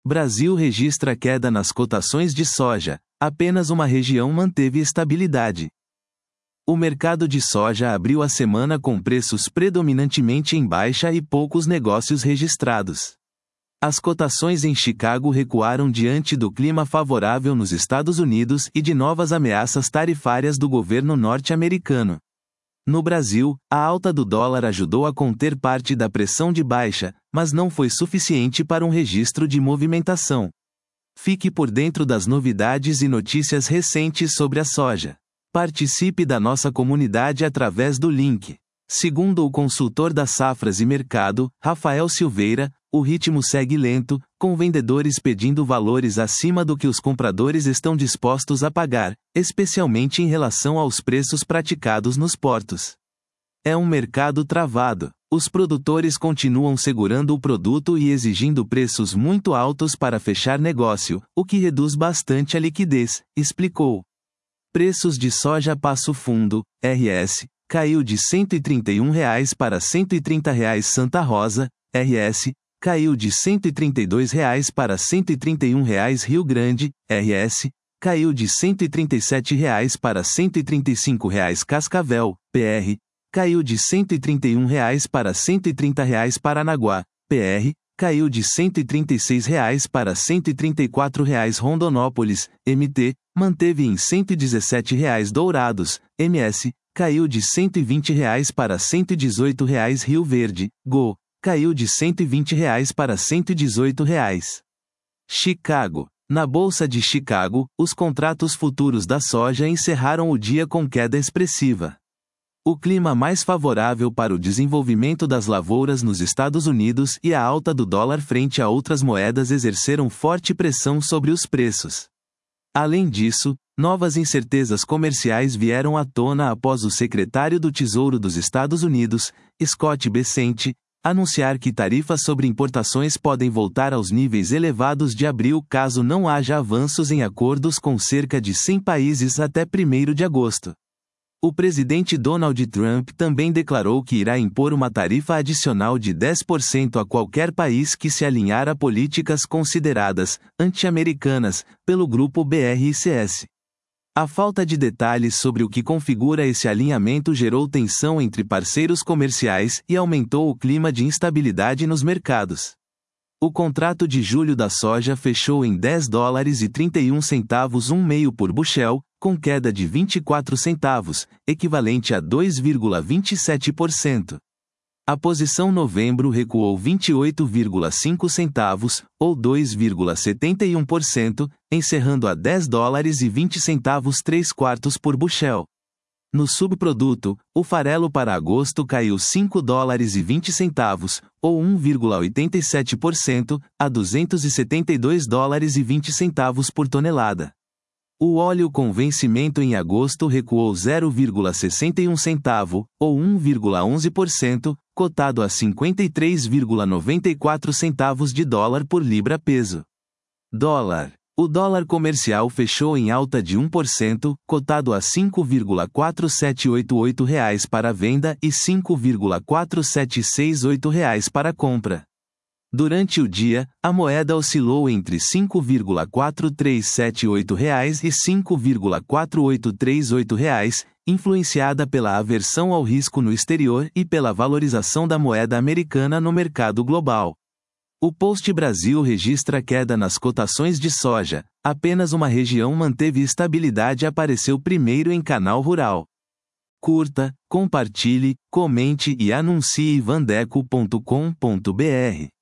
Brasil registra queda nas cotações de soja, apenas uma região manteve estabilidade. O mercado de soja abriu a semana com preços predominantemente em baixa e poucos negócios registrados. As cotações em Chicago recuaram diante do clima favorável nos Estados Unidos e de novas ameaças tarifárias do governo norte-americano. No Brasil, a alta do dólar ajudou a conter parte da pressão de baixa, mas não foi suficiente para um registro de movimentação. Fique por dentro das novidades e notícias recentes sobre a soja. Participe da nossa comunidade através do link. Segundo o consultor das safras e mercado, Rafael Silveira, o ritmo segue lento, com vendedores pedindo valores acima do que os compradores estão dispostos a pagar, especialmente em relação aos preços praticados nos portos. É um mercado travado. Os produtores continuam segurando o produto e exigindo preços muito altos para fechar negócio, o que reduz bastante a liquidez, explicou. Preços de soja Passo Fundo, RS, caiu de R$ 131 para R$ 130 Santa Rosa, RS, caiu de R$ 132 para R$ 131 Rio Grande, RS, caiu de R$ 137 para R$ 135 Cascavel, PR, caiu de R$ 131 para R$ 130 Paranaguá, PR, caiu de R$ 136 para R$ 134 Rondonópolis, MT, manteve em R$ 117 Dourados, MS, caiu de R$ 120 para R$ 118 Rio Verde, GO, caiu de R$ 120 para R$ 118. Chicago. Na Bolsa de Chicago, os contratos futuros da soja encerraram o dia com queda expressiva. O clima mais favorável para o desenvolvimento das lavouras nos Estados Unidos e a alta do dólar frente a outras moedas exerceram forte pressão sobre os preços. Além disso, novas incertezas comerciais vieram à tona após o secretário do Tesouro dos Estados Unidos, Scott Bessent, anunciar que tarifas sobre importações podem voltar aos níveis elevados de abril caso não haja avanços em acordos com cerca de 100 países até 1º de agosto. O presidente Donald Trump também declarou que irá impor uma tarifa adicional de 10% a qualquer país que se alinhar a políticas consideradas anti-americanas pelo grupo BRICS. A falta de detalhes sobre o que configura esse alinhamento gerou tensão entre parceiros comerciais e aumentou o clima de instabilidade nos mercados. O contrato de julho da soja fechou em $10,31 1/2 por bushel, com queda de 24 centavos, equivalente a 2,27%. A posição novembro recuou 28,5 centavos, ou 2,71%, encerrando a $10,20 3/4 por bushel. No subproduto, o farelo para agosto caiu $5,20, ou 1,87%, a $272,20 por tonelada. O óleo com vencimento em agosto recuou 0,61 centavo, ou 1,11%, cotado a 53,94 centavos de dólar por libra-peso. Dólar. O dólar comercial fechou em alta de 1%, cotado a R$ 5,4788 para venda e R$ 5,4768 para compra. Durante o dia, a moeda oscilou entre R$ 5,4378 e R$ 5,4838, influenciada pela aversão ao risco no exterior e pela valorização da moeda americana no mercado global. O Post Brasil registra queda nas cotações de soja, apenas uma região manteve estabilidade e apareceu primeiro em canal rural. Curta, compartilhe, comente e anuncie vandeco.com.br.